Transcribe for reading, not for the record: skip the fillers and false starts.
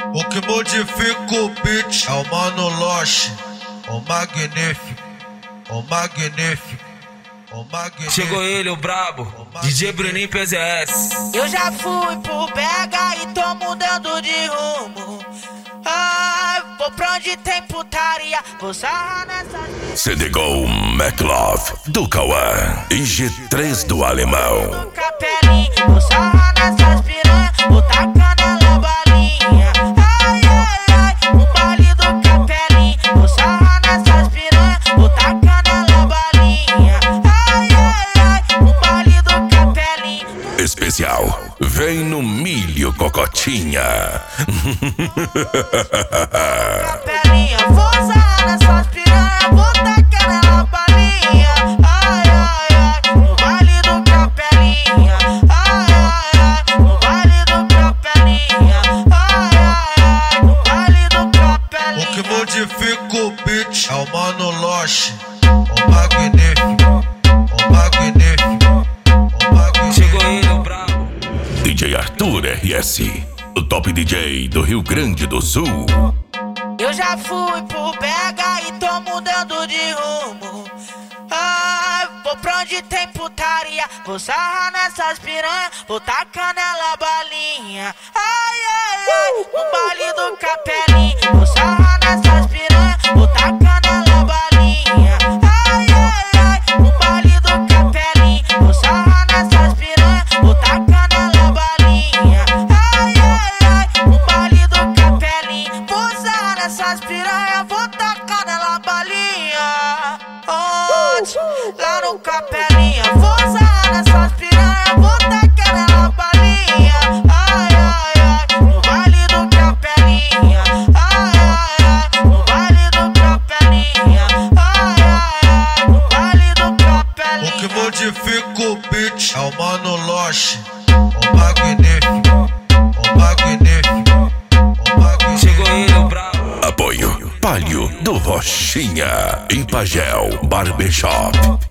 O que modifica o beat é o Mano Loche, o magnífico, o magnífico, o magnífico. Chegou ele, o brabo, DJ Bruninho PZS. Eu já fui pro Bega e tô mudando de rumo. Ai, vou pra onde tem putaria, vou sarrar nessas... CDGO McLove do Cauã e G3 do Alemão. Capelinho, vou sarrar nessas piranha, vou tacar nela balinha. Ai, ai, ai, o baile do Capelinho, vou sarrar nessas piranha, vou tacar nela balinha. Ai, ai, ai, o baile do Capelinho. Especial, vem no milho, cocotinha. Capelinha, vou sarrar nessas piranha, vou tacar nela balinha. Ai, ai, ai, o baile do Capelinha. Ai, ai, ai, o baile do Capelinha. Ai, ai, ai, o baile do Capelinha. O que modifica o beat é o Mano Loche, o magnífico, o magnífico, o magnífico. Chegou ele, o brabo. DJ Arthur RS, o top DJ do Rio Grande do Sul. Eu já fui pro Bega e tô mudando de rumo. Ai, vou pra onde tem putaria, vou sarrar nessas piranha, vou tacar nela balinha. Ai, ai, ai, no baile do Capelinho, vou sarrar nessas piranha, vou tacar nela balinha. Ai, ai, ai, no baile do Capelinho, vou sarrar nessas piranha, vou tacar nela balinha. Ai, ai, ai, no baile do Capelinho, vou sarrar nessas piranha, vou tacar nela balinha. Onde? Lá no Capelinha, vou sarrar nessas piranha, vou tacar nela balinha. Ai, ai, ai, no baile do Capelinha. Ai, ai, ai, no baile do Capelinha. Ai, ai, ai, no baile do O Capelinha. que modifica o beat é o Mano Loche, o magnífico, o magnífico, o magnífico. Chegou ele, o brabo. Apoio Palio do Rochinha, Impagel Barbershop.